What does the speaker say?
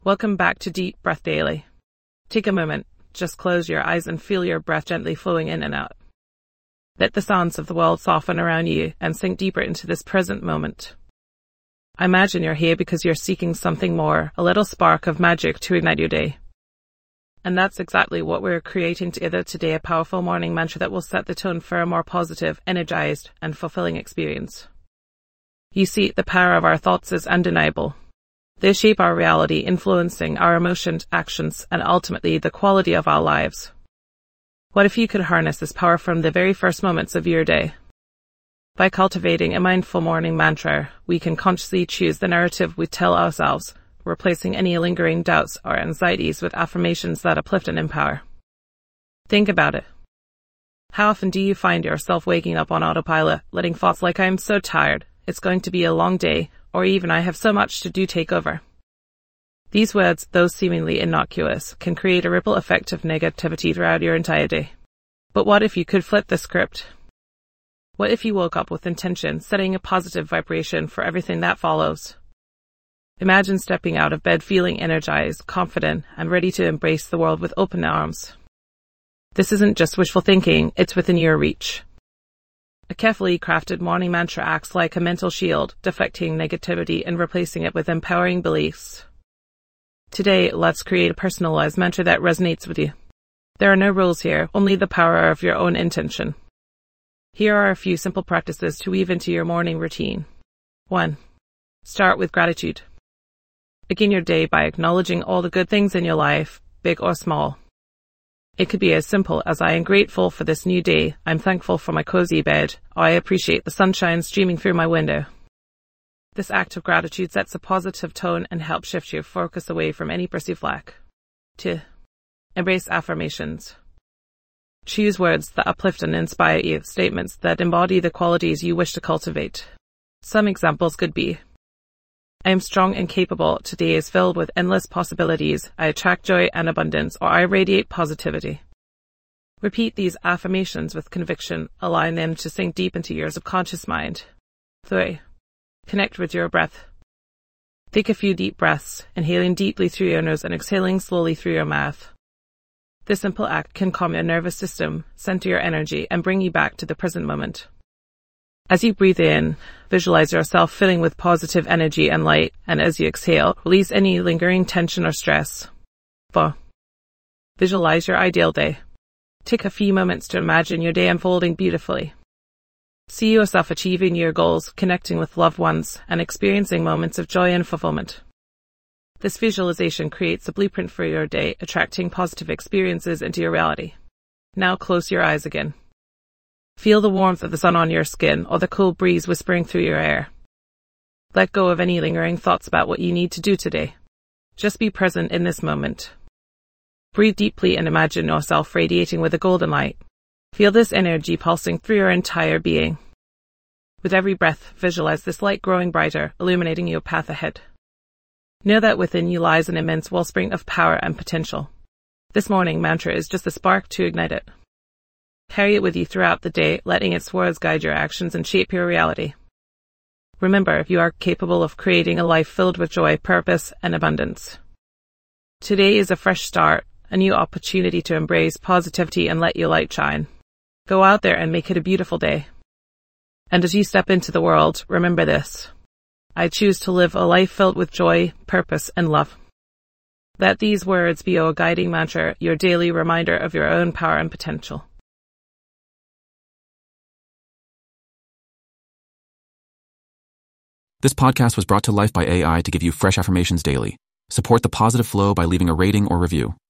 Welcome back to Deep Breath Daily. Take a moment, just close your eyes and feel your breath gently flowing in and out. Let the sounds of the world soften around you and sink deeper into this present moment. I imagine you're here because you're seeking something more, a little spark of magic to ignite your day. And that's exactly what we're creating together today, a powerful morning mantra that will set the tone for a more positive, energized, and fulfilling experience. You see, the power of our thoughts is undeniable. They shape our reality, influencing our emotions, actions, and ultimately the quality of our lives. What if you could harness this power from the very first moments of your day? By cultivating a mindful morning mantra, we can consciously choose the narrative we tell ourselves, replacing any lingering doubts or anxieties with affirmations that uplift and empower. Think about it. How often do you find yourself waking up on autopilot, letting thoughts like "I'm so tired, it's going to be a long day," or even "I have so much to do" take over? These words, though seemingly innocuous, can create a ripple effect of negativity throughout your entire day. But what if you could flip the script? What if you woke up with intention, setting a positive vibration for everything that follows? Imagine stepping out of bed feeling energized, confident, and ready to embrace the world with open arms. This isn't just wishful thinking, it's within your reach. A carefully crafted morning mantra acts like a mental shield, deflecting negativity and replacing it with empowering beliefs. Today, let's create a personalized mantra that resonates with you. There are no rules here, only the power of your own intention. Here are a few simple practices to weave into your morning routine. 1. Start with gratitude. Begin your day by acknowledging all the good things in your life, big or small. It could be as simple as "I am grateful for this new day, I'm thankful for my cozy bed, or I appreciate the sunshine streaming through my window." This act of gratitude sets a positive tone and helps shift your focus away from any perceived lack. 2. Embrace affirmations. Choose words that uplift and inspire you, statements that embody the qualities you wish to cultivate. Some examples could be: "I am strong and capable, today is filled with endless possibilities, I attract joy and abundance," or "I radiate positivity." Repeat these affirmations with conviction, allowing them to sink deep into your subconscious mind. 3. Connect with your breath. Take a few deep breaths, inhaling deeply through your nose and exhaling slowly through your mouth. This simple act can calm your nervous system, center your energy, and bring you back to the present moment. As you breathe in, visualize yourself filling with positive energy and light, and as you exhale, release any lingering tension or stress. 4. Visualize your ideal day. Take a few moments to imagine your day unfolding beautifully. See yourself achieving your goals, connecting with loved ones, and experiencing moments of joy and fulfillment. This visualization creates a blueprint for your day, attracting positive experiences into your reality. Now close your eyes again. Feel the warmth of the sun on your skin or the cool breeze whispering through your hair. Let go of any lingering thoughts about what you need to do today. Just be present in this moment. Breathe deeply and imagine yourself radiating with a golden light. Feel this energy pulsing through your entire being. With every breath, visualize this light growing brighter, illuminating your path ahead. Know that within you lies an immense wellspring of power and potential. This morning mantra is just a spark to ignite it. Carry it with you throughout the day, letting its words guide your actions and shape your reality. Remember, you are capable of creating a life filled with joy, purpose, and abundance. Today is a fresh start, a new opportunity to embrace positivity and let your light shine. Go out there and make it a beautiful day. And as you step into the world, remember this: I choose to live a life filled with joy, purpose, and love. Let these words be your guiding mantra, your daily reminder of your own power and potential. This podcast was brought to life by AI to give you fresh affirmations daily. Support the positive flow by leaving a rating or review.